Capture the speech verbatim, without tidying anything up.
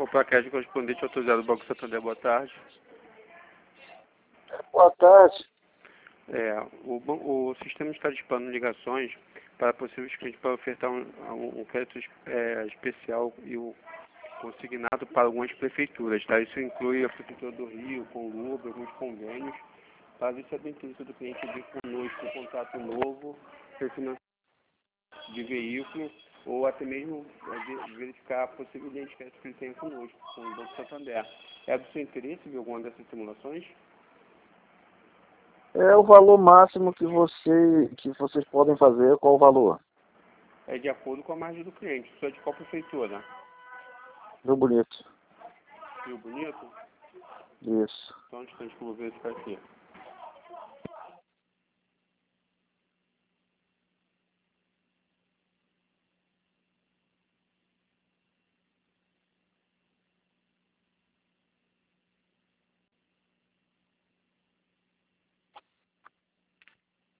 comprar crédito correspondente autorizado do Banco Santander. Boa tarde. Boa tarde. É, o, o sistema está dispando ligações para possíveis clientes para ofertar um, um crédito é, especial e o consignado para algumas prefeituras. Tá? Isso inclui a Prefeitura do Rio, com o Lubra, alguns convênios. Para ver se é do interesse do cliente vir conosco um contrato novo, refinanciamento de veículo, ou até mesmo é, verificar a possível linha de crédito que ele tem conosco, com o Banco Santander. É do seu interesse ver alguma dessas simulações? É o valor máximo que, você, que vocês podem fazer, qual o valor? É de acordo com a margem do cliente. Isso é de qual prefeitura? Rio Bonito. Rio Bonito? Isso. Só um instante que eu vou verificar aqui.